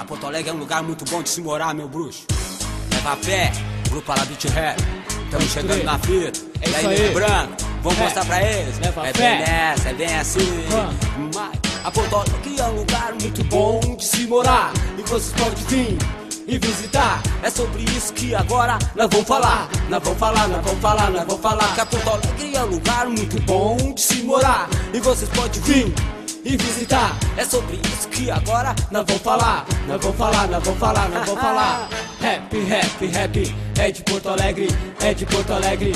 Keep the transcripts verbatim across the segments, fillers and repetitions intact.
A Porto Alegre é um lugar muito bom de se morar, meu bruxo. Leva fé, grupo Alabit Rap. Tamo chegando na fita. É e aí, isso aí. nego branco, vamos É. mostrar pra eles. Leva é fé. bem nessa, é bem assim. Mas a Porto Alegre é um lugar muito bom de se morar. E vocês podem vir e visitar. É sobre isso que agora nós vamos falar. Nós vamos falar, nós vamos falar, nós vamos falar. Que a Porto Alegre é um lugar muito bom de se morar. E vocês podem vir e visitar. É sobre isso que agora nós vamos falar. Nós vamos falar, nós vamos falar, nós vamos falar. Rap, rap, rap, é de Porto Alegre, é de Porto Alegre.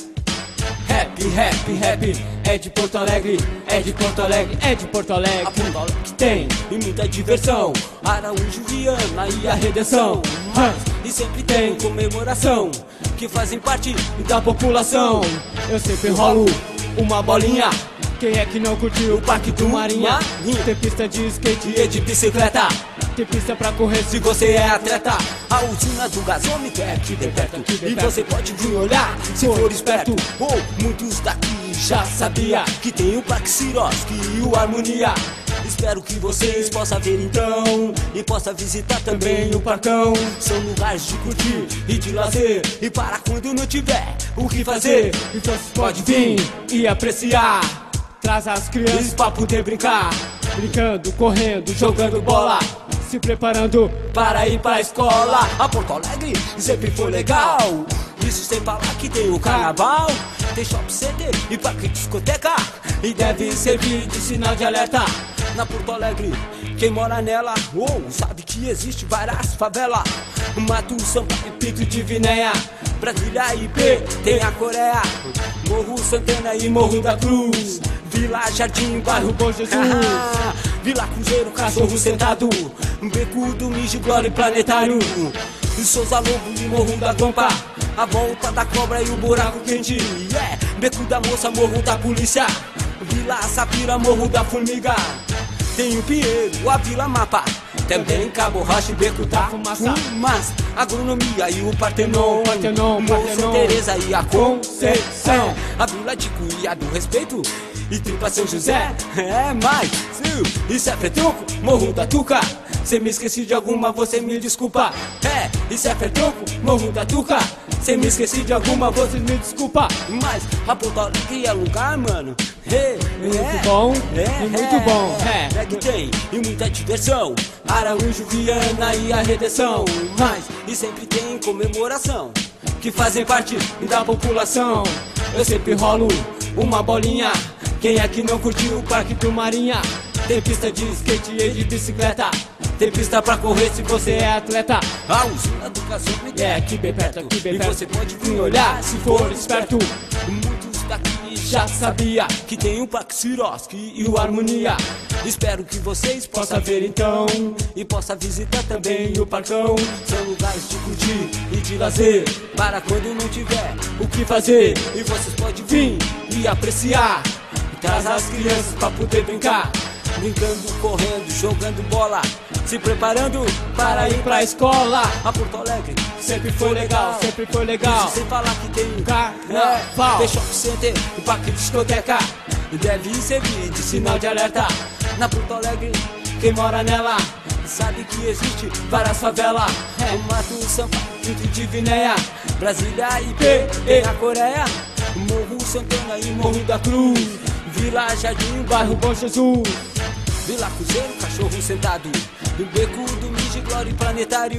Rap, rap, rap, é de Porto Alegre, é de Porto Alegre, é de Porto Alegre. A Porto Alegre Que tem e muita diversão, Araújo, Viana e a Redenção. Mas, e sempre tem comemoração que fazem parte da população. Eu sempre rolo uma bolinha. Quem é que não curtiu o Parque do Marinha? Tem pista de skate e de bicicleta. Tem pista pra correr Se você é atleta, a usina do gasômetro é aqui bem perto. bem E perto. você pode vir olhar se for esperto. Ou muitos daqui já sabia que tem o Parque Siroski e o Harmonia. Espero que vocês possam ver então e possa visitar também o Parcão. São lugares de curtir e de lazer. E para quando não tiver o que fazer, E você pode vir e apreciar. Traz as crianças pra poder brincar. Brincando, correndo, jogando bola. Se preparando para ir pra escola. A Porto Alegre sempre foi legal. Isso sem falar que tem o carnaval. Tem shopping center e parque discoteca. E deve servir de sinal de alerta. Na Porto Alegre, quem mora nela oh, sabe que existe várias favelas. Mato, Sampaio, Pinto de Vinéia, Brasília I P, tem a Coreia, Morro Santana e Morro da Cruz, Vila Jardim, bairro Bom Jesus, ah, Vila Cruzeiro, Cachorro Sentado, Beco do Mijo, Glória e Planetário, Souza Lobo e Morro da Guampa, a Volta da Cobra e o Buraco Quente, yeah. Beco da Moça, Morro da Polícia, Vila Safira, Morro da Formiga, tem o Pinheiro, a Vila Mapa, também Cabo Rocha e Beco da Fumaça, Fumaça, Agronomia e o Partenon, Partenon, Morro Partenon, Santa Teresa e a Conceição, Conceição, a Vila de Cuiá do Respeito e Tripa São José, é mais, isso é Petruco, Morro da Tuca, se me esqueci de alguma você me desculpa, é, isso é Petruco, Morro da Tuca, se me esqueci de alguma você me desculpa, mas a Porto Alegre é lugar, mano, é, muito é, bom, é, e muito bom, é, é que tem e muita diversão, Araújo, Viana e a Redenção, mas e sempre tem comemoração que fazem parte da população. Eu sempre rolo uma bolinha. Quem é que não curtiu o Parque do Marinha? Tem pista de skate e de bicicleta. Tem pista pra correr se você é atleta. A usina do gasômetro É aqui bem perto, aqui bem e perto. você pode vir Vem olhar olhar se for esperto. Muitos daqui Já sabia que tem o Parque Siroski e o Harmonia. Espero que vocês Possa possam ver então e possa visitar também também o Parcão. São lugares de curtir e de lazer para quando não tiver O que fazer? e vocês podem vir Vim e apreciar. traz as crianças pra poder brincar, brincando, correndo, jogando bola, se preparando Para ir pra escola. a Porto Alegre. Sempre foi legal, sempre foi legal. Isso sem falar que tem um Carnaval. tem shopping center, um parque de discoteca e deve servir de sinal de alerta. Na Porto Alegre, quem mora nela sabe que existe várias favelas. É. O Mato, Sampaio, Pinto de Vinéia, Brasília I P, e a Coreia, Morro Santana e Morro da Cruz, Vila Jardim, bairro Bom Jesus, Vila Cruzeiro, Cachorro Sentado, no Beco do Mijo, Glória e Planetário,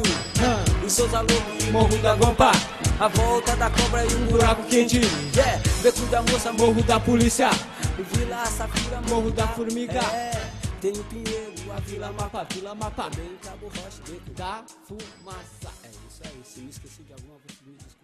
o Souza Lobo, Morro da Guampa, a Volta da Cobra e o Buraco Quente, yeah. Beco da Moça, Morro da Polícia, Vila Safira, Morro da Formiga. é. Tem o Pinheiro, a Vila Mapa, Mapa, Vila Mapa, também Cabo Rocha, Beco da Fumaça. É isso aí, se me esqueci de alguma, você me desculpa.